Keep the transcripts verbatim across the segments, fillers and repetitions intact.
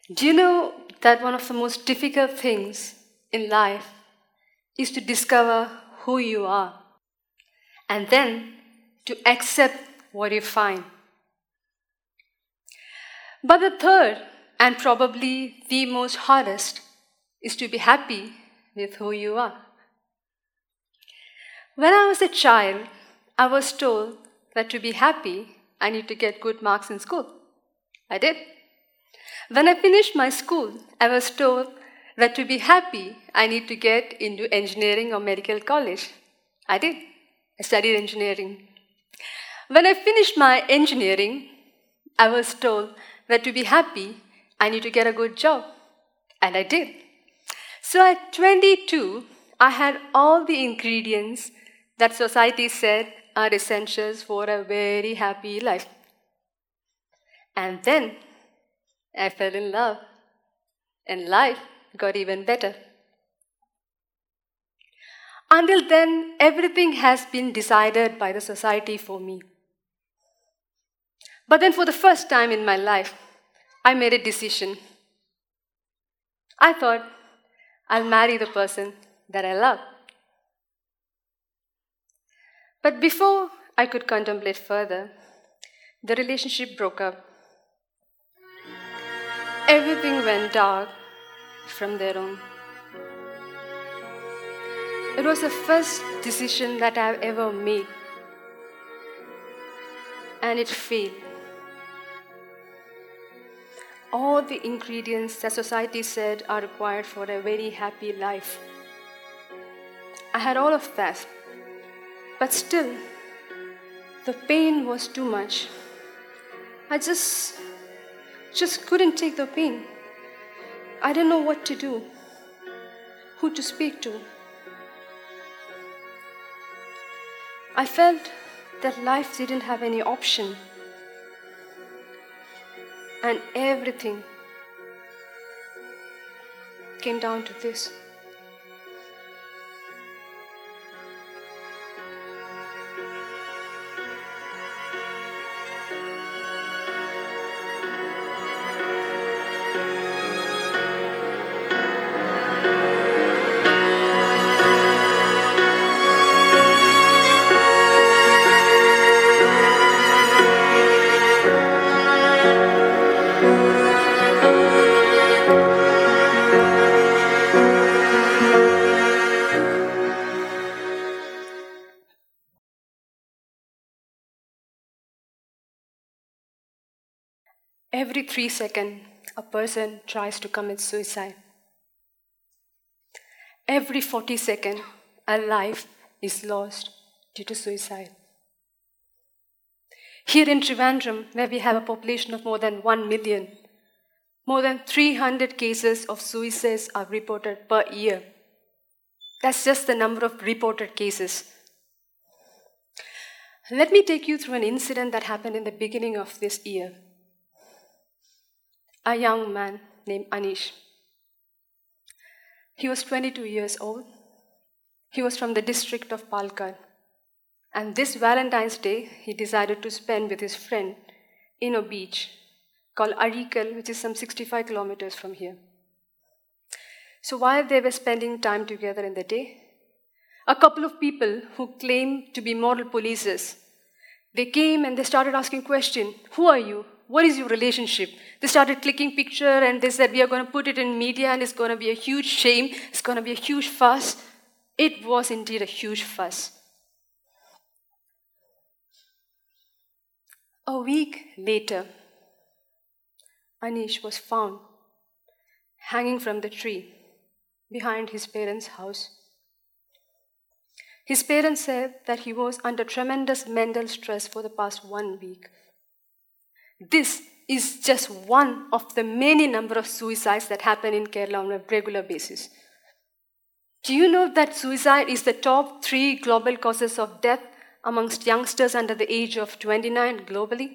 Do you know that one of the most difficult things in life is to discover who you are and then to accept what you find? But the third, and probably the most hardest, is to be happy with who you are. When I was a child, I was told that to be happy, I need to get good marks in school. I did. When I finished my school, I was told that to be happy, I need to get into engineering or medical college. I did. I studied engineering. When I finished my engineering, I was told that to be happy, I need to get a good job. And I did. So at twenty-two, I had all the ingredients that society said are essentials for a very happy life. And then I fell in love, and life got even better. Until then, everything has been decided by the society for me. But then for the first time in my life, I made a decision. I thought I'll marry the person that I love. But before I could contemplate further, the relationship broke up. Everything went dark from there on. It was the first decision that I've ever made, and it failed. All the ingredients that society said are required for a very happy life. I had all of that, but still, the pain was too much. I just, just couldn't take the pain. I didn't know what to do, who to speak to. I felt that life didn't have any option. And everything came down to this. Every three seconds, a person tries to commit suicide. Every forty seconds, a life is lost due to suicide. Here in Trivandrum, where we have a population of more than one million, more than three hundred cases of suicides are reported per year. That's just the number of reported cases. Let me take you through an incident that happened in the beginning of this year. A young man named Anish. He was twenty-two years old. He was from the district of Palakkad. And this Valentine's Day, he decided to spend with his friend in a beach called Arikal, which is some sixty-five kilometers from here. So while they were spending time together in the day, a couple of people who claimed to be moral polices, they came and they started asking questions. Who are you? What is your relationship? They started clicking picture and they said, we are going to put it in media and it's going to be a huge shame. It's going to be a huge fuss. It was indeed a huge fuss. A week later, Anish was found hanging from the tree behind his parents' house. His parents said that he was under tremendous mental stress for the past one week. This is just one of the many number of suicides that happen in Kerala on a regular basis. Do you know that suicide is the top three global causes of death amongst youngsters under the age of twenty-nine globally?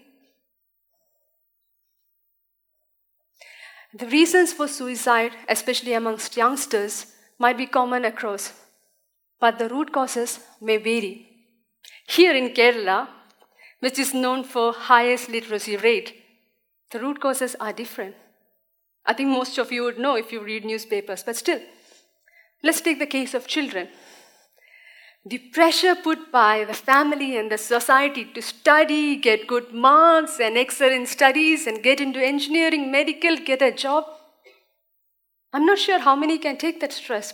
The reasons for suicide, especially amongst youngsters, might be common across, but the root causes may vary. Here in Kerala, which is known for highest literacy rate, the root causes are different. I think most of you would know if you read newspapers, but still, let's take the case of children. The pressure put by the family and the society to study, get good marks, and excel in studies, and get into engineering, medical, get a job. I'm not sure how many can take that stress.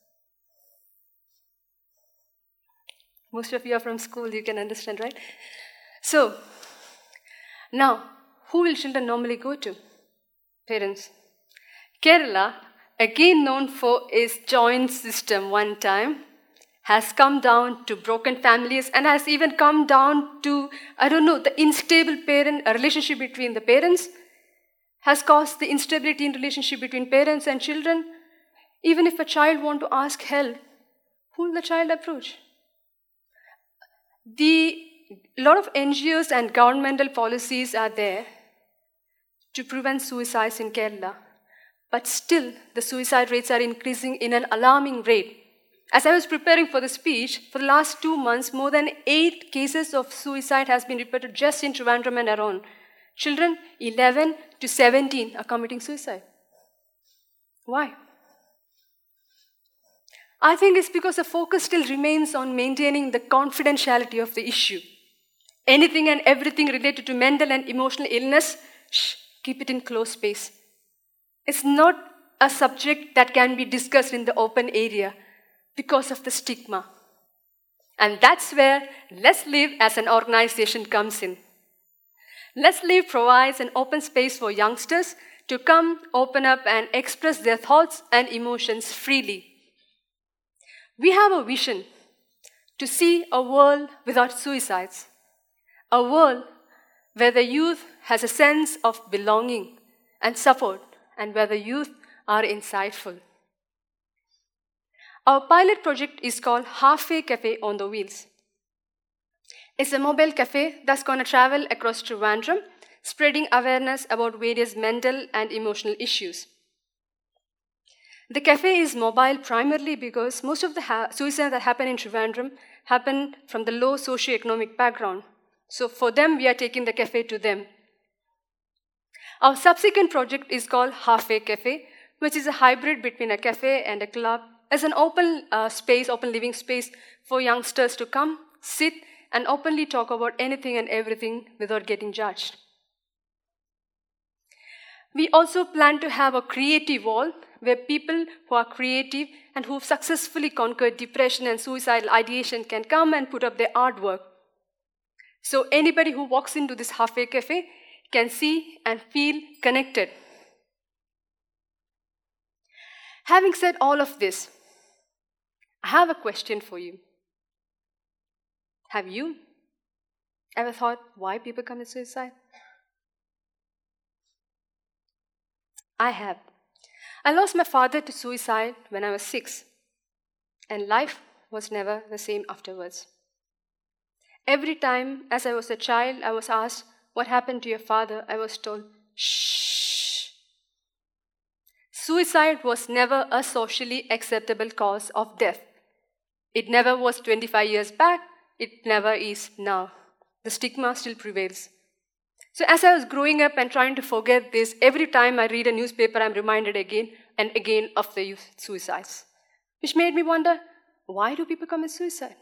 Most of you are from school, you can understand, right? So, now, who will children normally go to? Parents. Kerala, again known for its joint system one time, has come down to broken families and has even come down to, I don't know, the unstable parent, a relationship between the parents, has caused the instability in relationship between parents and children. Even if a child wants to ask help, who will the child approach? The a lot of N G Os and governmental policies are there to prevent suicides in Kerala, but still the suicide rates are increasing in an alarming rate. As I was preparing for the speech, for the last two months, more than eight cases of suicide has been reported just in Trivandrum and around. Children eleven to seventeen are committing suicide. Why? I think it's because the focus still remains on maintaining the confidentiality of the issue. Anything and everything related to mental and emotional illness, shh, keep it in closed space. It's not a subject that can be discussed in the open area because of the stigma. And that's where Let's Live as an organization comes in. Let's Live provides an open space for youngsters to come, open up, and express their thoughts and emotions freely. We have a vision to see a world without suicides, a world where the youth has a sense of belonging and support, and where the youth are insightful. Our pilot project is called Halfway Cafe on the Wheels. It's a mobile cafe that's going to travel across Trivandrum, spreading awareness about various mental and emotional issues. The cafe is mobile primarily because most of the ha- suicides that happen in Trivandrum happen from the low socioeconomic background. So for them, we are taking the cafe to them. Our subsequent project is called Halfway Cafe, which is a hybrid between a cafe and a club, as an open uh, space, open living space for youngsters to come, sit, and openly talk about anything and everything without getting judged. We also plan to have a creative wall where people who are creative and who've successfully conquered depression and suicidal ideation can come and put up their artwork. So anybody who walks into this Halfway Cafe can see and feel connected. Having said all of this, I have a question for you. Have you ever thought why people commit suicide? I have. I lost my father to suicide when I was six, and life was never the same afterwards. Every time as I was a child, I was asked, "What happened to your father?" I was told, "Shh." Suicide was never a socially acceptable cause of death. It never was twenty-five years back. It never is now. The stigma still prevails. So as I was growing up and trying to forget this, every time I read a newspaper, I'm reminded again and again of the youth suicides, which made me wonder, why do people commit suicide?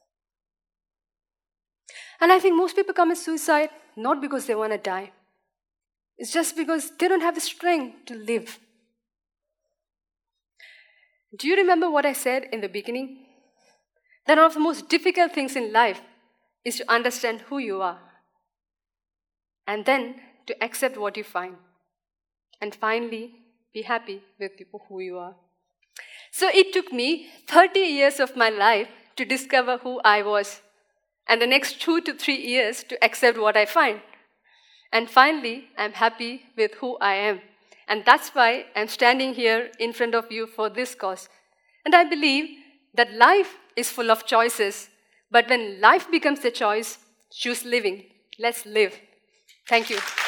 And I think most people commit suicide not because they want to die. It's just because they don't have the strength to live. Do you remember what I said in the beginning? That one of the most difficult things in life is to understand who you are, and then to accept what you find, and finally be happy with who you are. So it took me thirty years of my life to discover who I was, and the next two to three years to accept what I find. And finally, I'm happy with who I am. And that's why I'm standing here in front of you for this cause. And I believe that life is full of choices, but when life becomes a choice, choose living. Let's live. Thank you.